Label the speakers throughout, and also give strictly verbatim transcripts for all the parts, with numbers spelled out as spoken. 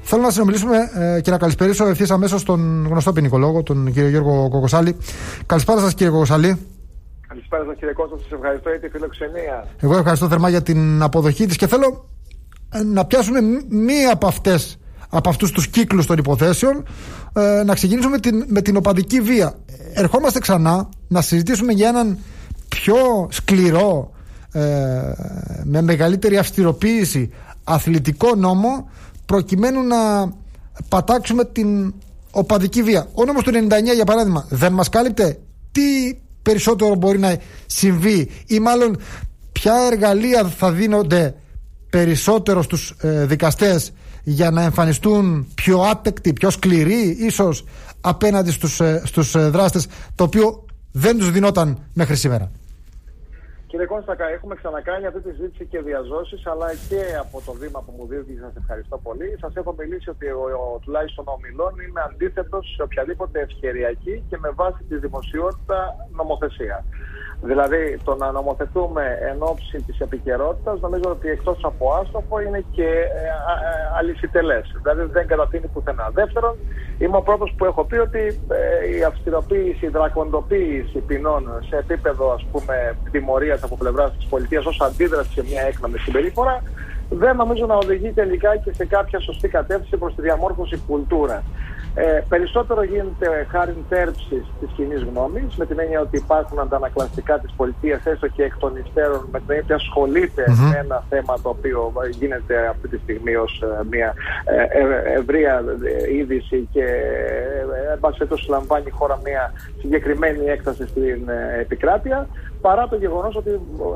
Speaker 1: Θέλω να συνομιλήσουμε ε, και να καλησπερίσω ευθύς αμέσως τον γνωστό ποινικολόγο, τον κύριο Γιώργο Κοκοσάλη. Καλησπέρα σας, κύριε Κοκοσάλη.
Speaker 2: Καλησπέρα σας, κύριε Κώστα, σας ευχαριστώ για τη φιλοξενία.
Speaker 1: Εγώ ευχαριστώ θερμά για την αποδοχή της και θέλω ε, να πιάσουμε μία από αυτές, από αυτούς τους κύκλους των υποθέσεων, ε, να ξεκινήσουμε με την, με την οπαδική βία. Ερχόμαστε ξανά να συζητήσουμε για έναν πιο σκληρό, ε, με μεγαλύτερη αυστηροποίηση αθλητικό νόμο, προκειμένου να πατάξουμε την οπαδική βία. Ο νόμος του ενενήντα εννιά, για παράδειγμα, δεν μας κάλυπτε. Τι περισσότερο μπορεί να συμβεί, ή μάλλον ποια εργαλεία θα δίνονται περισσότερο στους ε, δικαστές για να εμφανιστούν πιο άτεκτοι, πιο σκληροί ίσως απέναντι στους, ε, στους ε, δράστες, το οποίο δεν τους δινόταν μέχρι σήμερα.
Speaker 2: Κύριε Κώστα, έχουμε ξανακάνει αυτή τη συζήτηση και διαζώσεις, αλλά και από το βήμα που μου δίνετε, σας ευχαριστώ πολύ. Σας έχω μιλήσει ότι ο, ο, τουλάχιστον ομιλών είμαι αντίθετος σε οποιαδήποτε ευκαιριακή και με βάση τη δημοσιότητα νομοθεσία. Δηλαδή, το να νομοθετούμε εν ώψη της επικαιρότητας, νομίζω ότι εκτός από άστοχο είναι και ε, ε, αλυσιτελές. Δηλαδή, δεν κατατείνει πουθενά. Δεύτερον, είμαι ο πρώτος που έχω πει ότι ε, η αυστηροποίηση, η δρακοντοποίηση ποινών σε επίπεδο, ας πούμε, τιμωρίας από πλευράς της πολιτείας ως αντίδραση σε μια έκνομη συμπεριφορά, δεν νομίζω να οδηγεί τελικά και σε κάποια σωστή κατεύθυνση προς τη διαμόρφωση κουλτούρα. Ε, περισσότερο γίνεται χάριν τέρψης της κοινής γνώμης, με την έννοια ότι υπάρχουν αντανακλαστικά της πολιτείας, έστω και εκ των υστέρων, με την έννοια ότι ασχολείται mm-hmm. με ένα θέμα το οποίο γίνεται αυτή τη στιγμή ως ε, μια ε, ε, ευρεία είδηση και εν πάση περιπτώσει λαμβάνει η χώρα μια συγκεκριμένη έκταση στην ε, επικράτεια, παρά το γεγονός ότι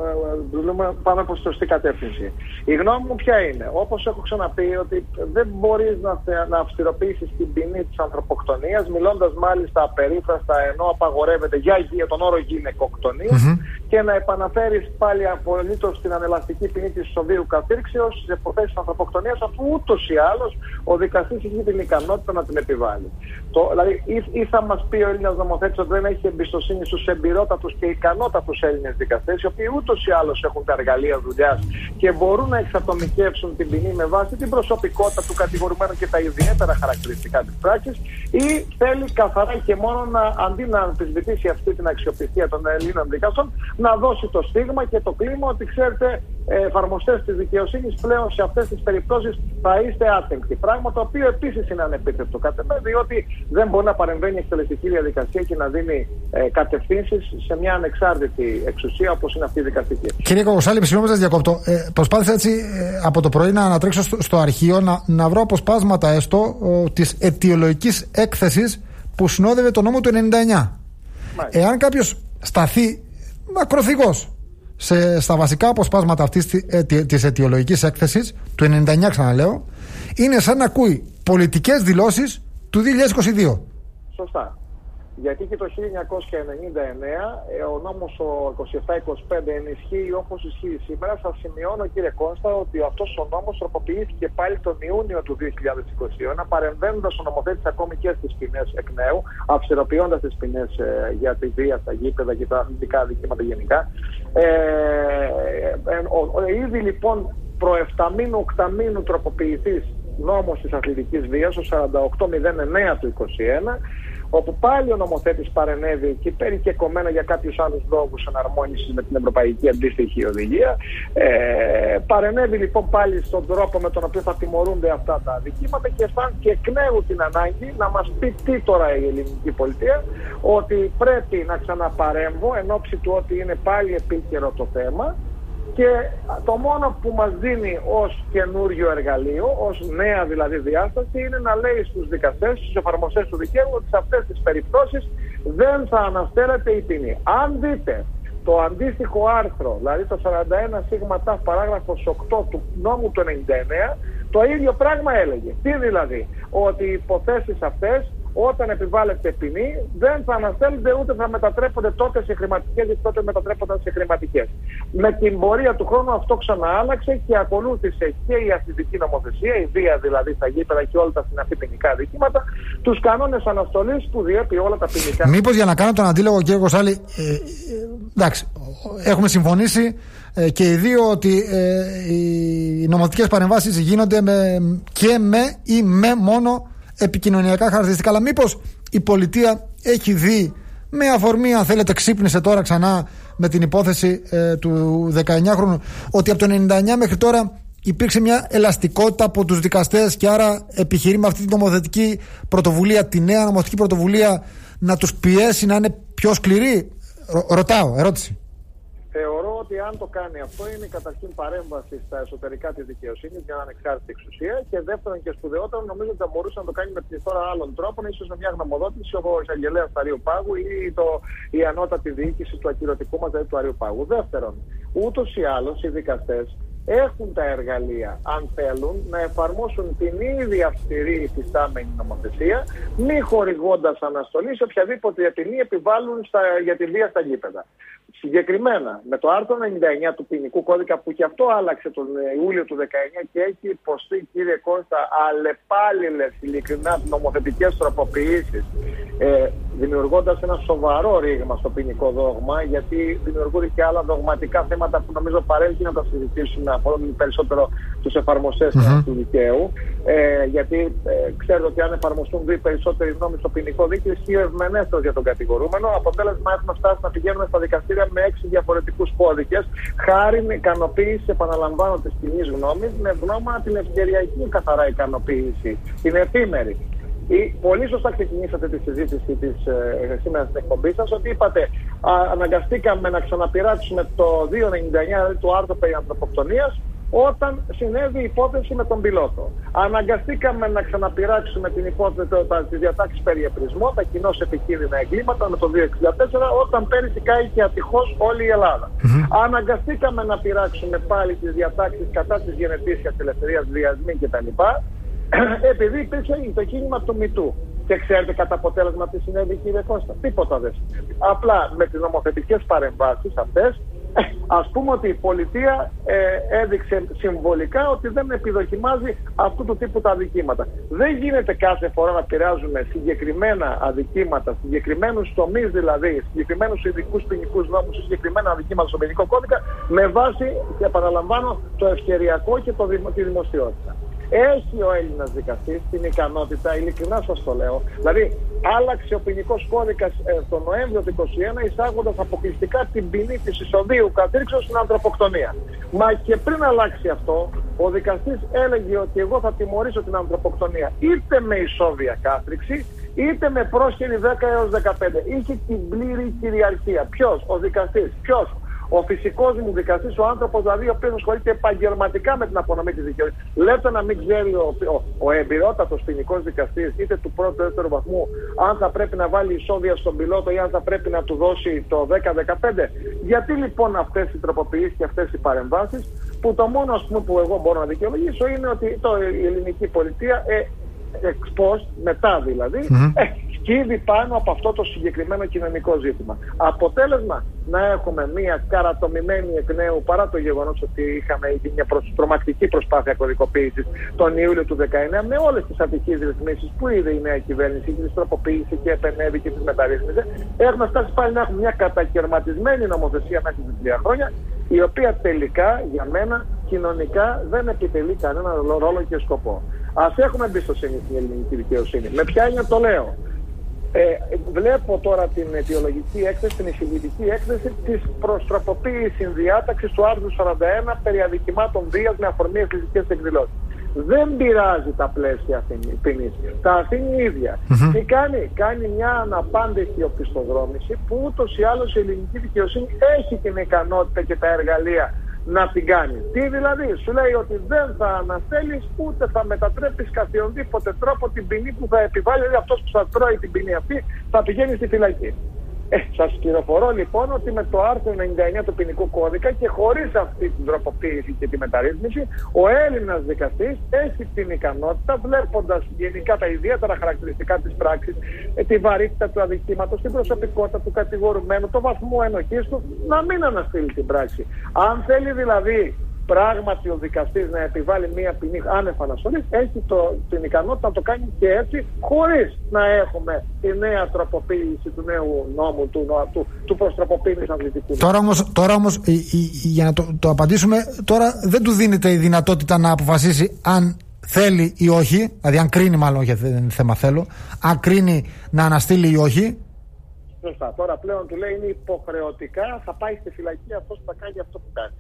Speaker 2: ε, πάμε προς τη σωστή κατεύθυνση. Η γνώμη μου ποια είναι? Όπως έχω ξαναπεί, ότι δεν μπορείς να, να αυστηροποιήσεις την ποινή της ανθρωποκτονίας, μιλώντας μάλιστα απερίφραστα, ενώ απαγορεύεται για, για τον όρο γυναικοκτονία, mm-hmm. και να επαναφέρεις πάλι απολύτως την ανελαστική ποινή της ισοβίου καθήρξεως σε υποθέσεις ανθρωποκτονίας, αφού ούτως ή άλλως ο δικαστής έχει την ικανότητα να την επιβάλλει. Το, δηλαδή, ή, ή θα μας πει ο Έλληνας νομοθέτης ότι δεν έχει εμπιστοσύνη στους εμπειρότατους και ικανότατους Έλληνες δικαστές, οι οποίοι ούτως ή άλλως έχουν τα εργαλεία δουλειάς και μπορούν να εξατομικεύσουν την ποινή με βάση την προσωπικότητα του κατηγορουμένου και τα ιδιαίτερα χαρακτηριστικά της πράξης, ή θέλει καθαρά και μόνο να, αντί να αμφισβητήσει αυτή την αξιοπιστία των Ελλήνων δικαστών, να δώσει το στίγμα και το κλίμα ότι, ξέρετε, εφαρμοστές της δικαιοσύνης πλέον σε αυτές τις περιπτώσεις θα είστε άτεγκτοι. Πράγμα το οποίο επίσης είναι ανεπίτευτο κατ' εμέ, διότι δεν μπορεί να παρεμβαίνει η εκτελεστική διαδικασία και να δίνει ε, κατευθύνσεις σε μια ανεξάρτητη εξουσία όπως είναι αυτή η δικαστική. Κύριε
Speaker 1: Κοκοσάλη, συγγνώμη σας διακόπτω. Ε, προσπάθησα έτσι ε, από το πρωί να ανατρέξω στο, στο αρχείο να, να βρω αποσπάσματα έστω ο, της αιτιολογικής έκθεσης που συνόδευε το νόμο του ενενήντα εννιά. Μάλιστα. Εάν κάποιος σταθεί ακροθυγός σε, στα βασικά αποσπάσματα αυτής της αιτιολογικής έκθεσης του ενενήντα εννιά, ξαναλέω, είναι σαν να ακούει πολιτικές δηλώσεις του δύο χιλιάδες είκοσι δύο.
Speaker 2: Σωστά. Γιατί και το χίλια εννιακόσια ενενήντα εννέα ο νόμος ο είκοσι επτά είκοσι πέντε ενισχύει όπως ισχύει σήμερα. Σας σημειώνω, κύριε Κώστα, ότι αυτός ο νόμος τροποποιήθηκε πάλι τον Ιούνιο του δύο χιλιάδες είκοσι ένα, παρεμβαίνοντας ο νομοθέτης ακόμη και στις ποινές εκ νέου, αυστηροποιώντας τις ποινές ε, για τη βία στα γήπεδα και τα αθλητικά δικήματα γενικά. Ε, ε, ο, ο, ήδη λοιπόν προεφταμήνου οκταμήνου τροποποιηθής νόμος της αθλητικής βίας, ο σαράντα οκτώ μηδέν εννέα του είκοσι ένα, όπου πάλι ο νομοθέτης παρενέβη και περικεκομμένα για κάποιους άλλους λόγους εναρμόνισης με την ευρωπαϊκή αντίστοιχη οδηγία. Ε, παρενέβη λοιπόν πάλι στον τρόπο με τον οποίο θα τιμωρούνται αυτά τα αδικήματα και αισθάνθηκε εκ νέου την ανάγκη να μας πει τι τώρα η ελληνική πολιτεία, ότι πρέπει να ξαναπαρέμβω εν ώψη του ότι είναι πάλι επίκαιρο το θέμα. Και το μόνο που μας δίνει ως καινούριο εργαλείο, ως νέα δηλαδή διάσταση, είναι να λέει στους δικαστές, στους εφαρμοστές του δικαίου, ότι σε αυτές τις περιπτώσεις δεν θα αναστέλλεται η ποινή. Αν δείτε το αντίστοιχο άρθρο, δηλαδή το σαράντα ένα σίγμα ταφ παράγραφος οκτώ του νόμου του ενενήντα εννέα, το ίδιο πράγμα έλεγε. Τι δηλαδή? Ότι οι υποθέσεις αυτές όταν επιβάλλεται ποινή, δεν θα αναστέλλονται ούτε θα μετατρέπονται τότε σε χρηματικές, γιατί τότε μετατρέπονταν σε χρηματικές. Με την πορεία του χρόνου αυτό ξαναάλλαξε και ακολούθησε και η αστυνομική νομοθεσία, η βία δηλαδή στα γήπεδα και όλα τα συναφή ποινικά δικήματα, τους κανόνες αναστολής που διέπει όλα τα ποινικά.
Speaker 1: Μήπως για να κάνω τον αντίλογο, κύριε Κοστάλη, ε, ε, εντάξει, έχουμε συμφωνήσει ε, και οι δύο ότι ε, οι νομοθετικές παρεμβάσεις γίνονται με, και με ή με μόνο επικοινωνιακά χαρακτηριστικά. Αλλά μήπως η πολιτεία έχει δει, με αφορμή, αν θέλετε, ξύπνησε τώρα ξανά με την υπόθεση ε, του δεκαεννιάχρονου, ότι από το ενενήντα εννιά μέχρι τώρα υπήρξε μια ελαστικότητα από τους δικαστές και άρα επιχειρεί με αυτή τη νομοθετική πρωτοβουλία, τη νέα νομοθετική πρωτοβουλία, να τους πιέσει να είναι πιο σκληροί? Ρω, ρωτάω, ερώτηση.
Speaker 2: Θεωρώ ότι αν το κάνει αυτό είναι καταρχήν παρέμβαση στα εσωτερικά της δικαιοσύνης για να ανεξάρτητη εξουσία, και δεύτερον και σπουδαιότερο, νομίζω ότι θα μπορούσε να το κάνει με πληθώρα άλλων τρόπων, ίσως με μια γνωμοδότηση ο εισαγγελέας του Αριού Πάγου ή το, η ανώτατη διοίκηση του ακυρωτικού μας, δηλαδή του Αριού Πάγου. Δεύτερον, ούτως ή άλλως οι δικαστές έχουν τα εργαλεία, αν θέλουν, να εφαρμόσουν την ήδη αυστηρή υφιστάμενη νομοθεσία, μη χορηγώντας αναστολή σε οποιαδήποτε ποινή επιβάλλουν στα, για τη βία στα γήπεδα. Συγκεκριμένα, με το άρθρο ενενήντα εννιά του ποινικού κώδικα, που και αυτό άλλαξε τον Ιούλιο του δεκαεννιά και έχει υποστεί, κύριε Κώστα, αλλεπάλληλες ειλικρινά νομοθετικές τροποποιήσεις, ε, δημιουργώντας ένα σοβαρό ρήγμα στο ποινικό δόγμα, γιατί δημιουργούνται και άλλα δογματικά θέματα που νομίζω παρέλκει να τα συζητήσουμε, αφορούν περισσότερο τους εφαρμοστές mm-hmm. του δικαίου. Ε, γιατί ε, ξέρετε ότι αν εφαρμοστούν δύο περισσότεροι νόμοι στο ποινικό δίκαιο, ισχύει ο ευμενέστερος για τον κατηγορούμενο. Αποτέλεσμα, έχουμε φτάσει να πηγαίνουμε στα δικαστήρια με έξι διαφορετικούς κώδικες, χάρη με ικανοποίηση, επαναλαμβάνω, της κοινής γνώμης, με γνώμα την ευκαιριακή καθαρά ικανοποίηση, την εφήμερη. Ή, πολύ σωστά ξεκινήσατε τη συζήτηση της ε, σήμερα στην εκπομπή σας, ότι είπατε α, αναγκαστήκαμε να ξαναπειράξουμε το διακόσια ενενήντα εννιά, δηλαδή το άρθρο περί ανθρωποκτονίας, όταν συνέβη η υπόθεση με τον πιλότο. Αναγκαστήκαμε να ξαναπειράξουμε την υπόθεση, τις διατάξεις περί επρισμού, τα κοινώς επικίνδυνα εγκλήματα, με το διακόσια εξήντα τέσσερα, όταν πέρυσι κάηκε ατυχώς όλη η Ελλάδα. Mm-hmm. Αναγκαστήκαμε να πειράξουμε πάλι τις διατάξεις κατά της γενετήσιας ελευθερίας, βιασμοί κτλ. Επειδή υπήρξε το κίνημα του Μητού. Και ξέρετε κατά αποτέλεσμα τι συνέβη, κύριε Κώστα? Τίποτα δεν συνέβη. Απλά με τις νομοθετικές παρεμβάσεις αυτές, ας πούμε ότι η πολιτεία ε, έδειξε συμβολικά ότι δεν επιδοκιμάζει αυτού του τύπου τα αδικήματα. Δεν γίνεται κάθε φορά να επηρεάζουμε συγκεκριμένα αδικήματα, συγκεκριμένους τομείς δηλαδή, συγκεκριμένους ειδικούς ποινικούς νόμους, συγκεκριμένα αδικήματα στο ποινικό κώδικα, με βάση, και επαναλαμβάνω, το ευκαιριακό και το δημο, τη δημοσιότητα. Έχει ο Έλληνας δικαστής την ικανότητα, ειλικρινά σας το λέω, δηλαδή άλλαξε ο ποινικός κώδικας ε, τον Νοέμβριο του είκοσι ένα, εισάγοντας αποκλειστικά την ποινή της ισοδίου κατήρξεως στην ανθρωποκτονία. Μα και πριν αλλάξει αυτό, ο δικαστής έλεγε ότι εγώ θα τιμωρήσω την ανθρωποκτονία είτε με ισόβια κάθριξη, είτε με πρόσχερη δέκα έως δεκαπέντε. Είχε την πλήρη κυριαρχία. Ποιος? Ο δικαστής. Ποιος? Ο φυσικός μου δικαστής, ο άνθρωπος δηλαδή ο οποίος ασχολείται επαγγελματικά με την απονομή της δικαιοσύνης. Λέτε να μην ξέρει ο, ο, ο εμπειρότατος ποινικός δικαστής, είτε του πρώτου δεύτερου βαθμού, αν θα πρέπει να βάλει ισόβια στον πιλότο ή αν θα πρέπει να του δώσει το δέκα δεκαπέντε. Γιατί λοιπόν αυτές οι τροποποιήσεις και αυτές οι παρεμβάσεις, που το μόνο ας πούμε, που εγώ μπορώ να δικαιολογήσω είναι ότι το, η ελληνική πολιτεία ε, ex post, μετά δηλαδή, mm-hmm. ε, σκύβει πάνω από αυτό το συγκεκριμένο κοινωνικό ζήτημα. Αποτέλεσμα να έχουμε μια καρατομημένη εκ νέου, παρά το γεγονός ότι είχαμε ήδη μια τρομακτική προσπάθεια κωδικοποίησης τον Ιούλιο του δεκαεννιά, με όλες τις ατυχείς ρυθμίσεις που είδε η νέα κυβέρνηση και τις τροποποίησε και επενέβη και τις μεταρρύθμιζε, έχουμε φτάσει πάλι να έχουμε μια κατακαιρματισμένη νομοθεσία μέσα στις τρία χρόνια, η οποία τελικά για μένα κοινωνικά δεν επιτελεί κανένα ρόλο και σκοπό. Ας έχουμε εμπιστοσύνη στην ελληνική δικαιοσύνη. Με ποια έννοια το λέω? Ε, βλέπω τώρα την αιτιολογική έκθεση, την εισηγητική έκθεση της προστροποποίησης συνδιάταξης του άρθρου σαράντα ένα περί αδικημάτων βίας με αφορμή εκκλησικές εκδηλώσεις. Δεν πειράζει τα πλαίσια ποινής. Τα αφήνει η ίδια. Mm-hmm. Τι κάνει? Κάνει μια αναπάντεχη οπισθοδρόμηση που ούτως ή άλλως η ελληνική δικαιοσύνη έχει την ικανότητα και τα εργαλεία να την κάνει. Τι δηλαδή? Σου λέει ότι δεν θα αναστέλεις ούτε θα μετατρέπεις καθιονδήποτε τρόπο την ποινή που θα επιβάλλει, δηλαδή αυτός που θα τρώει την ποινή αυτή θα πηγαίνει στη φυλακή. Ε, σας πληροφορώ λοιπόν ότι με το άρθρο ενενήντα εννέα του ποινικού κώδικα και χωρίς αυτή την τροποποίηση και τη μεταρρύθμιση, ο Έλληνας δικαστής έχει την ικανότητα, βλέποντας γενικά τα ιδιαίτερα χαρακτηριστικά της πράξης, τη βαρύτητα του αδικήματος, την προσωπικότητα του κατηγορουμένου, το βαθμό ενοχής του, να μην αναστείλει την πράξη. Αν θέλει δηλαδή πράγματι ο δικαστής να επιβάλλει μία ποινή άνευ αναστολής, έχει το, την ικανότητα να το κάνει και έτσι, χωρίς να έχουμε τη νέα τροποποίηση του νέου νόμου, του, του, του προστροποποίησης αθλητικού.
Speaker 1: Τώρα όμως, τώρα όμως η, η, για να το, το απαντήσουμε, τώρα δεν του δίνεται η δυνατότητα να αποφασίσει αν θέλει ή όχι, δηλαδή αν κρίνει, μάλλον για θέμα θέλω, αν κρίνει να αναστείλει ή όχι.
Speaker 2: Σωστά. Τώρα πλέον του λέει είναι υποχρεωτικά, θα πάει στη φυλακή αυτός που θα κάνει αυτό που κάνει.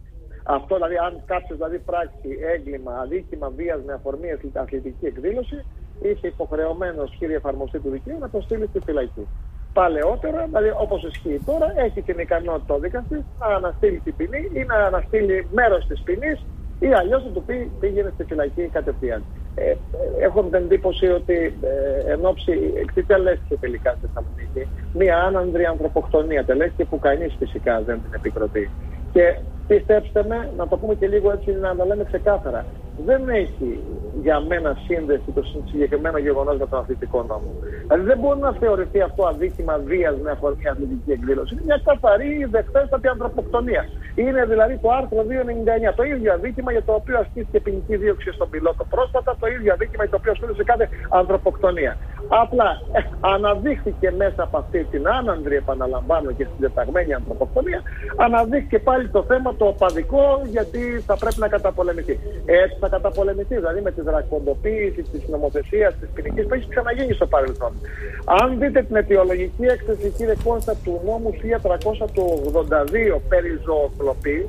Speaker 2: Αυτό δηλαδή, αν κάποιος δηλαδή πράξει έγκλημα, αδίκημα βίας με αφορμή αθλητική εκδήλωση, είσαι υποχρεωμένος, κύριε εφαρμοστή του δικαίου, να το στείλει στη φυλακή. Παλαιότερα, δηλαδή όπως ισχύει τώρα, έχει την ικανότητα ο δικαστής να αναστείλει την ποινή ή να αναστείλει μέρος της ποινής ή αλλιώς να του πει πήγαινε στη φυλακή κατευθείαν. Ε, έχω την εντύπωση ότι ε, εν ώψη, τι τελέστηκε τελικά στη Θεσσαλονίκη, μία άνανδρη ανθρωποκτονία, τελέστηκε που κανείς φυσικά δεν την επικροτεί. Και πιστέψτε με, να το πούμε και λίγο έτσι, να το λέμε ξεκάθαρα, δεν έχει για μένα σύνδεση το συγκεκριμένο γεγονός με τον αθλητικό νόμο. Δηλαδή δεν μπορεί να θεωρηθεί αυτό αδίκημα βίας με αφορμή αθλητική εκδήλωση. Είναι μια καθαρή δεχτέστατη ανθρωποκτονία. Είναι δηλαδή το άρθρο διακόσια ενενήντα εννέα, το ίδιο αδίκημα για το οποίο ασκήθηκε ποινική δίωξη στον πιλότο πρόσφατα, το ίδιο αδίκημα για το οποίο ασκήθηκε σε κάθε ανθρωποκτονία. Απλά ε, αναδείχθηκε μέσα από αυτή την άνανδρη, επαναλαμβάνω, και στην διαταγμένη ανθρωποκτονία, αναδείχθηκε πάλι το θέμα το οπαδικό, γιατί θα πρέπει να καταπολεμηθεί. Έτσι θα καταπολεμηθεί, δηλαδή με τη δρακοντοποίηση της νομοθεσίας, της ποινικής που έχει ξαναγίνει στο παρελθόν. Αν δείτε την αιτιολογική έκθεση, κύριε Κώστα, του νόμου χίλια τριακόσια ογδόντα δύο περί ζωοκλοπής,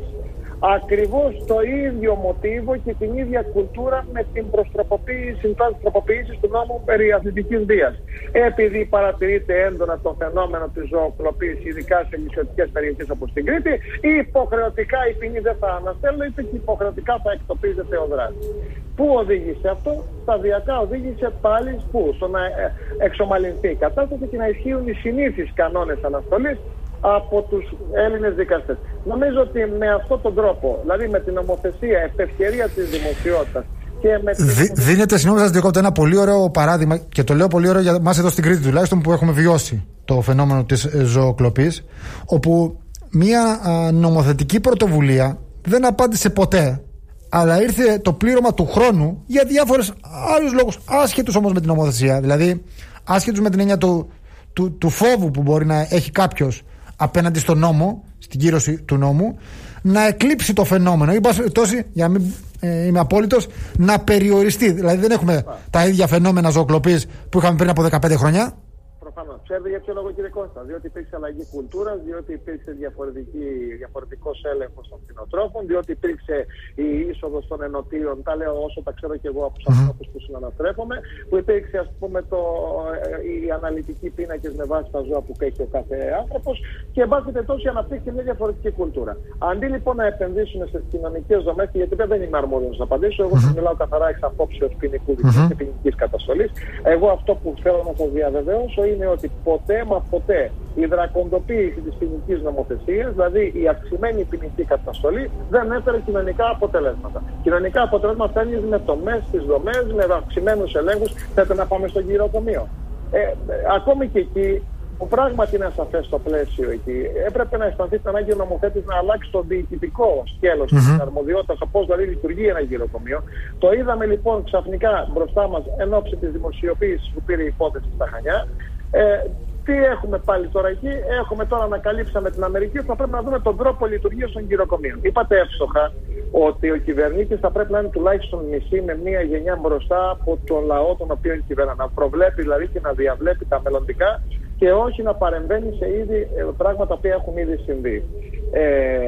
Speaker 2: ακριβώς το ίδιο μοτίβο και την ίδια κουλτούρα με την προστροποποίηση, τροποποίηση του νόμου περί αθλητικής βίας. Επειδή παρατηρείται έντονα το φαινόμενο της ζωοκλοπής, ειδικά σε νησιωτικές περιοχές όπως στην Κρήτη, υποχρεωτικά η ποινή δεν θα αναστέλλεται και υποχρεωτικά θα εκτοπίζεται ο δράστης. Πού οδήγησε αυτό? Σταδιακά οδήγησε πάλι πού? Στο να εξομαλυνθεί η κατάσταση και να ισχύουν οι συνήθεις κανόνες αναστολής από τους Έλληνες δικαστές. Νομίζω ότι με αυτόν τον τρόπο, δηλαδή με την νομοθεσία επ' ευκαιρία της δημοσιότητας και με την... Δι,
Speaker 1: δίνεται, συγγνώμη σας διακόπτω, ένα πολύ ωραίο παράδειγμα, και το λέω πολύ ωραίο για μας εδώ στην Κρήτη τουλάχιστον, που έχουμε βιώσει το φαινόμενο της ζωοκλοπής, όπου μια α, νομοθετική πρωτοβουλία δεν απάντησε ποτέ, αλλά ήρθε το πλήρωμα του χρόνου για διάφορες άλλους λόγους, άσχετους όμως με την νομοθεσία, δηλαδή άσχετους με την έννοια του, του, του φόβου που μπορεί να έχει κάποιος απέναντι στον νόμο, στην κύρωση του νόμου, να εκλείψει το φαινόμενο ή τόση, για να μην ε, είμαι απόλυτος, να περιοριστεί. Δηλαδή δεν έχουμε ah. τα ίδια φαινόμενα ζωοκλοπής που είχαμε πριν από δεκαπέντε χρόνια.
Speaker 2: Προφανώς. Ξέρετε για ποιο λόγο, κύριε Κώστα? Διότι υπήρξε αλλαγή κουλτούρας, διότι υπήρξε διαφορετικός έλεγχος των κτηνοτρόφων, διότι υπήρξε η είσοδος των ενωτίων, τα λέω όσο τα ξέρω και εγώ από τους ανθρώπους που συναναστρέφομαι, που υπήρξε, ας πούμε, το, οι αναλυτικοί πίνακες με βάση τα ζώα που έχει ο κάθε άνθρωπος και εν πάση περιπτώσει αναπτύχθηκε μια διαφορετική κουλτούρα. Αντί λοιπόν να επενδύσουμε στις κοινωνικές δομές, γιατί δεν είμαι αρμόδιος να απαντήσω, εγώ θα μιλάω καθαρά εξ απόψεως ποινικού δικαίου και ποινικής καταστολής. Εγώ αυτό που θέλω να σας διαβεβαιώσω είναι ότι ποτέ μα ποτέ η δρακοντοποίηση της ποινικής νομοθεσίας, δηλαδή η αυξημένη ποινική καταστολή, δεν έφερε κοινωνικά αποτελέσματα. Κοινωνικά αποτελέσματα φέρνει με τομές στις δομές, με αυξημένους ελέγχους. Θέλετε να πάμε στο γυροκομείο? Ε, ε, ακόμη και εκεί, που πράγματι είναι ασαφές στο πλαίσιο εκεί, έπρεπε να αισθανθεί την ανάγκη ο νομοθέτης να αλλάξει το διοικητικό σκέλος mm-hmm. της αρμοδιότητας, πώς δηλαδή λειτουργεί ένα γυροκομείο. Το είδαμε λοιπόν ξαφνικά μπροστά μας εν ώψη της δημοσιοποίησης που πήρε η υπόθεση στα Χανιά. Ε, τι έχουμε πάλι τώρα εκεί? Έχουμε τώρα ανακαλύψαμε την Αμερική, θα πρέπει να δούμε τον τρόπο λειτουργίας των γυροκομείων. Είπατε εύστοχα ότι ο κυβερνήτης θα πρέπει να είναι τουλάχιστον μισή με μία γενιά μπροστά από τον λαό τον οποίο κυβερνά. Να προβλέπει δηλαδή και να διαβλέπει τα μελλοντικά και όχι να παρεμβαίνει σε ήδη πράγματα που έχουν ήδη συμβεί. Ε,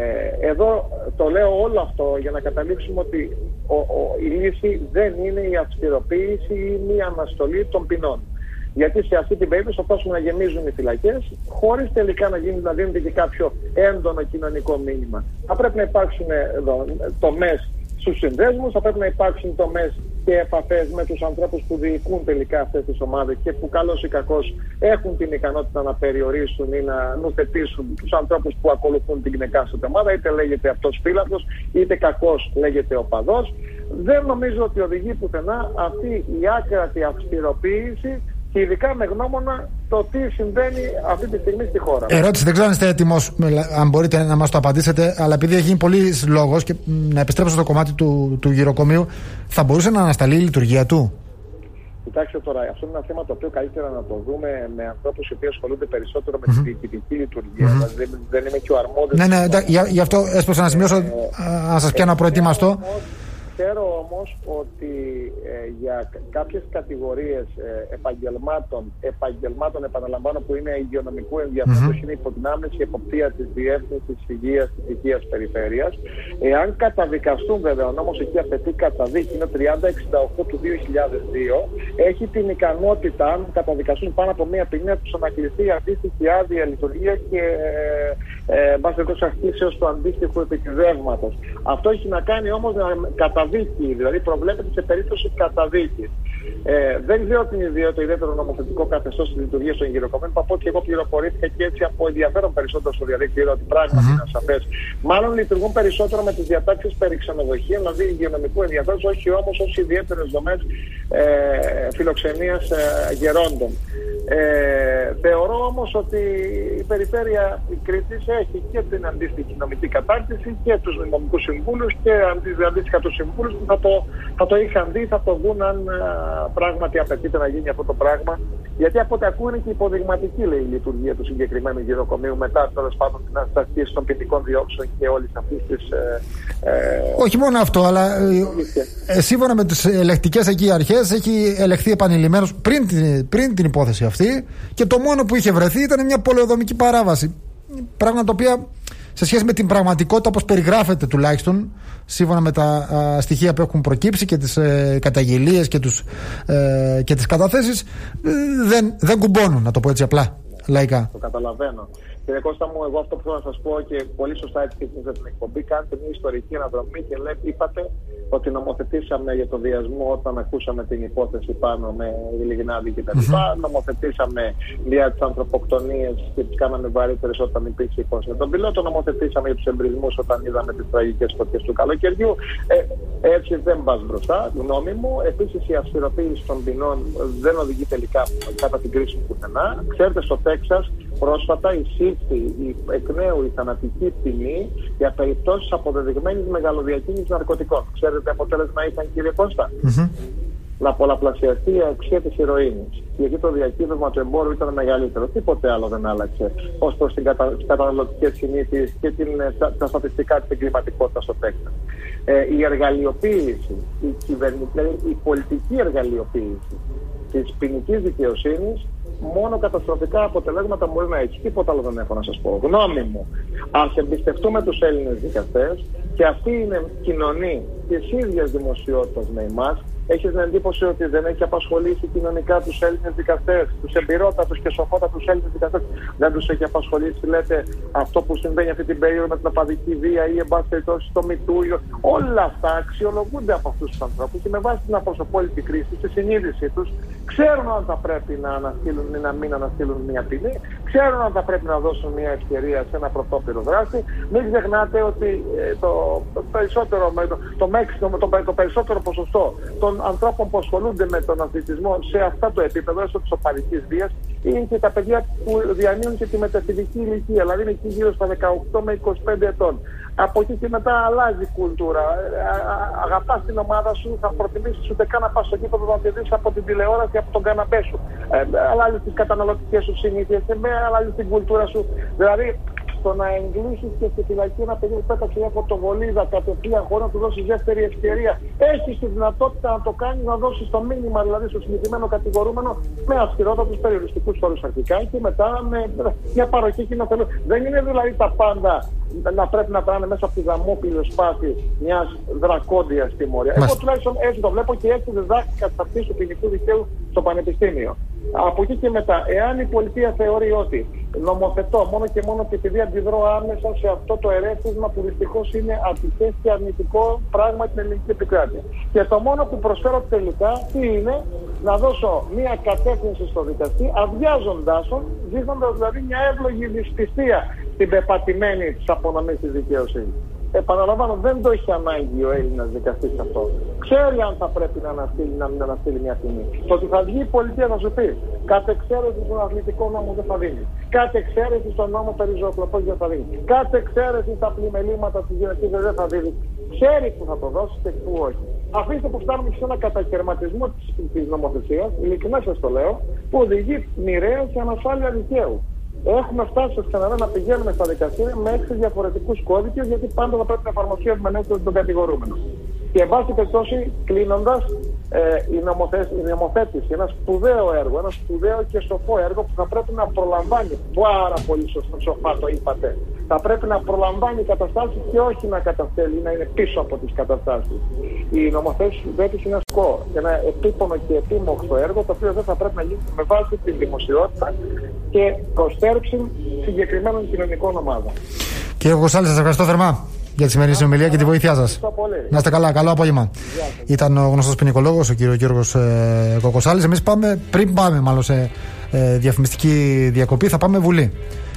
Speaker 2: εδώ το λέω όλο αυτό για να καταλήξουμε ότι ο, ο, η λύση δεν είναι η αυστηροποίηση ή μία αναστολή των ποινών. Γιατί σε αυτή την περίπτωση θα φτάσουμε να γεμίζουν οι φυλακές, χωρίς τελικά να, γίνει, να δίνεται και κάποιο έντονο κοινωνικό μήνυμα. Θα πρέπει να υπάρξουν τομές στους συνδέσμους, θα πρέπει να υπάρξουν τομές και επαφές με τους ανθρώπους που διοικούν τελικά αυτές τις ομάδες και που καλώς ή κακώς έχουν την ικανότητα να περιορίσουν ή να νουθετήσουν τους ανθρώπους που ακολουθούν την εκάστοτε ομάδα, είτε λέγεται αυτός φύλαθλος, είτε κακώς λέγεται οπαδός. Δεν νομίζω ότι οδηγεί πουθενά αυτή η άκρατη αυστηροποίηση και ειδικά με γνώμονα το τι συμβαίνει αυτή τη στιγμή στη χώρα.
Speaker 1: Ερώτηση, δεν ξέρω αν είστε έτοιμος, αν μπορείτε να μας το απαντήσετε, αλλά επειδή έχει γίνει πολλής λόγος και να επιστρέψω στο κομμάτι του, του γυροκομείου, θα μπορούσε να ανασταλεί η λειτουργία του?
Speaker 2: Κοιτάξτε τώρα, αυτό είναι ένα θέμα το οποίο καλύτερα να το δούμε με ανθρώπους οι οποίοι ασχολούνται περισσότερο με τη διοικητική λειτουργία. Mm-hmm. Δηλαδή δεν, δεν είμαι και ο αρμόδιος.
Speaker 1: Ναι, ναι, γι' γι' αυτό έσπρωσα να σημειώσω, ε, να σας πιάνω προετοίμαστο.
Speaker 2: Ξέρω όμως ότι ε, για κάποιες κατηγορίες ε, επαγγελμάτων, επαγγελμάτων επαναλαμβάνω που είναι υγειονομικού ενδιαφέροντος, mm-hmm. είναι υπό την άμεση εποπτεία της Διεύθυνσης Υγείας της Υγείας Περιφέρειας. Εάν καταδικαστούν, βέβαια, ο νόμος εκεί απαιτεί καταδίκη, είναι τριάντα εξήντα οκτώ του δύο χιλιάδες δύο, έχει την ικανότητα, αν καταδικαστούν πάνω από μία ποινή, να τους ανακληθεί αντίστοιχη άδεια λειτουργία και ε, βάσει εντός αχτήσεως του αντίστοιχου επικυβεύματος. Αυτό έχει να κάνει όμως με καταδίκη. Δηλαδή προβλέπεται σε περίπτωση καταδίκης. Ε, δεν ξέρω την ιδέα, το ιδιαίτερο νομοθετικό καθεστώς της λειτουργίας των γυροκομείων. Από ό,τι εγώ πληροφορήθηκα και έτσι από ενδιαφέρον περισσότερο στο διαδίκτυο, ότι πράγματι mm-hmm. είναι ασαφές. Μάλλον λειτουργούν περισσότερο με τις διατάξεις περί ξενοδοχείων, δηλαδή υγειονομικού ενδιαφέροντος, όχι όμως ως ιδιαίτερες δομές ε, φιλοξενίας ε, γερόντων. Ε, θεωρώ όμως ότι η περιφέρεια Κρήτης έχει και την αντίστοιχη νομική κατάρτιση και τους νομικούς συμβούλους και αντίστοιχα τους συμβούλους που θα το, θα το είχαν δει, θα το δουν αν α, πράγματι απαιτείται να γίνει αυτό το πράγμα. Γιατί από ό,τι ακούω είναι και υποδειγματική, λέει, η λειτουργία του συγκεκριμένου γυροκομείου μετά τέλος πάντων την αστασχήση των ποινικών διώξεων και όλης αυτής της. Ε, ε,
Speaker 1: Όχι μόνο αυτό, αλλά ε, σύμφωνα με τις ελεκτικές εκεί αρχές έχει ελεγχθεί επανειλημμένως πριν, πριν την υπόθεση αυτή και το μόνο που είχε βρεθεί ήταν μια πολεοδομική παράβαση. Πράγμα το οποίο σε σχέση με την πραγματικότητα όπως περιγράφεται τουλάχιστον σύμφωνα με τα α, στοιχεία που έχουν προκύψει και τις ε, καταγγελίες και, τους, ε, και τις καταθέσεις ε, δεν, δεν κουμπώνουν, να το πω έτσι απλά, λαϊκά.
Speaker 2: Το καταλαβαίνω. Κύριε Κώστα μου, εγώ αυτό που θέλω να σας πω και πολύ σωστά έτσι και εσείς την εκπομπή, κάνετε μια ιστορική αναδρομή και λέει, είπατε ότι νομοθετήσαμε για το βιασμό όταν ακούσαμε την υπόθεση πάνω με Λιγνάδη κτλ. Mm-hmm. Νομοθετήσαμε για τις ανθρωποκτονίες και τις κάναμε βαρύτερες όταν υπήρξε υπόθεση. Τον πιλότο νομοθετήσαμε για τους εμπρισμούς όταν είδαμε τις τραγικές φωτιές του καλοκαιριού. Ε, έτσι δεν πας μπροστά, γνώμη μου. Επίσης η αυστηροποίηση των ποινών δεν οδηγεί τελικά κατά την κρίση πουθενά. Ξέρετε, στο Τέξας πρόσφατα εισήχθη εκ νέου η θανατική ποινή για περιπτώσεις αποδεδειγμένης μεγαλοδιακίνησης ναρκωτικών. Ξέρετε αποτέλεσμα ήταν, κύριε Κώστα? Mm-hmm. Να πολλαπλασιαστεί η αξία της ηρωίνης. Γιατί το διακύβευμα του εμπόρου ήταν μεγαλύτερο. Τίποτε άλλο δεν άλλαξε ως προς τις κατα... καταναλωτικές συνήθειες και την... τα στατιστικά της εγκληματικότητας στο Τέξας. Ε, η εργαλειοποίηση, η, κυβερνητική, η πολιτική εργαλειοποίηση της ποινικής δικαιοσύνης μόνο καταστροφικά αποτελέσματα μπορεί να έχει. Τίποτα άλλο δεν έχω να σας πω. Γνώμη μου, ας εμπιστευτούμε τους Έλληνες δικαστές και αυτή είναι κοινωνή της ίδιας δημοσιότητας με εμάς. Έχεις την εντύπωση ότι δεν έχει απασχολήσει κοινωνικά τους Έλληνες δικαστές, τους εμπειρότατους και σοφότατους Έλληνες δικαστές? Δεν τους έχει απασχολήσει, λέτε, αυτό που συμβαίνει αυτή την περίοδο με την οπαδική βία ή εν πάση περιπτώσει το μητούριο? Όλα αυτά αξιολογούνται από αυτούς τους ανθρώπους και με βάση την απροσωπόλητη κρίση, στη συνείδησή τους, ξέρουν αν θα πρέπει να αναστείλουν ή να μην αναστείλουν μια ποινή, ξέρουν αν θα πρέπει να δώσουν μια ευκαιρία σε ένα πρωτόπυρο δράση. Μην ξεχνάτε ότι ε, το, το περισσότερο, το, το, το, το, το περισσότερο ποσοστό των ανθρώπων που ασχολούνται με τον αθλητισμό σε αυτά το επίπεδο, έστω της οπαδικής βίας, είναι και τα παιδιά που διανύουν και τη μεταφιδική ηλικία, δηλαδή είναι εκεί γύρω στα δεκαοκτώ με είκοσι πέντε ετών. Από εκεί και μετά αλλάζει η κουλτούρα. Αγαπάς την ομάδα σου, θα προτιμήσεις ούτε καν να πας στο κήπεδο να τη δεις από την τηλεόραση, από τον καναπέ σου. Ε, αλλάζει τις καταναλωτικές σου συνήθειες, αλλάζει την κουλτούρα σου. Δηλαδή, το να εγκλήσεις και στη φυλακή ένα παιδί που πέταξε μια φωτοβολίδα κατευθείαν χωρίς να του δώσεις δεύτερη ευκαιρία, έχεις τη δυνατότητα να το κάνεις, να δώσεις το μήνυμα δηλαδή στο συγκεκριμένο κατηγορούμενο με αυστηρότατους περιοριστικούς όρους αρχικά και μετά με μια παροχή κοινοφελού. Δεν είναι δηλαδή τα πάντα να πρέπει να τράνε μέσα από τη δαμόκλειο σπάθη μιας δρακόντιας τιμωρίας. Εγώ τουλάχιστον έτσι το βλέπω και έτσι διδάχτηκα στις αρχές του ποινικού δικαίου στο Πανεπιστήμιο. Από εκεί και μετά, εάν η πολιτεία θεωρεί ότι νομοθετώ μόνο και μόνο και επειδή αντιδρώ άμεσα σε αυτό το ερέθισμα που δυστυχώς είναι ατυχές και αρνητικό πράγμα την ελληνική επικράτεια. Και το μόνο που προσφέρω τελικά τι είναι, να δώσω μια κατεύθυνση στο δικαστή, αδειάζοντάς τον, δείχνοντας δηλαδή μια εύλογη δυσπιστία στην πεπατημένη της απονομής της δικαιοσύνης. Επαναλαμβάνω, δεν το έχει ανάγκη ο Έλληνας δικαστής αυτό. Ξέρει αν θα πρέπει να αναστείλει, να μην αναστείλει μια τιμή. Το ότι θα βγει η πολιτεία θα σου πει: κατ' εξαίρεση στον αθλητικό νόμο δεν θα δίνει. Κατ' εξαίρεση στον νόμο περί ζωοκλοπών δεν θα δίνει. Κατ' εξαίρεση στα πλημελήματα τη γυναικεία δεν θα δίνει. Ξέρει που θα το δώσει και που όχι. Αφήστε που φτάνουμε σε ένα κατακαιρματισμό τη νομοθεσία, ειλικρινά σα το λέω, που οδηγεί μοιραία σε ανασφάλεια δικαίου. Έχουμε φτάσει στο σενάριο να πηγαίνουμε στα δικαστήρια με έξι διαφορετικούς κώδικες, γιατί πάντα θα πρέπει να εφαρμοστεί η ερμηνεία των κατηγορούμενων. Και εν πάση περιπτώσει, κλείνοντας, ε, η, η νομοθέτηση, ένα σπουδαίο έργο, ένα σπουδαίο και σοφό έργο που θα πρέπει να προλαμβάνει, πάρα πολύ σοφά το είπατε, θα πρέπει να προλαμβάνει καταστάσεις και όχι να καταστέλει, να είναι πίσω από τις καταστάσεις. Η νομοθέτηση είναι ένα σκό, ένα επίπονο και επίμοχο έργο, το οποίο δεν θα πρέπει να γίνει με βάση τη δημοσιότητα και προστέρψη συγκεκριμένων κοινωνικών ομάδων.
Speaker 1: Κύριε Κοκοσάλη, σας ευχαριστώ θερμά για τη σημερινή συνομιλία και τη βοήθειά σας. Να είστε καλά, καλό απόγευμα. Ήταν ο γνωστός ποινικολόγος, ο κύριος Γιώργος ε, Κοκοσάλης. Εμείς πάμε, πριν πάμε μάλλον σε ε, διαφημιστική διακοπή, θα πάμε Βουλή.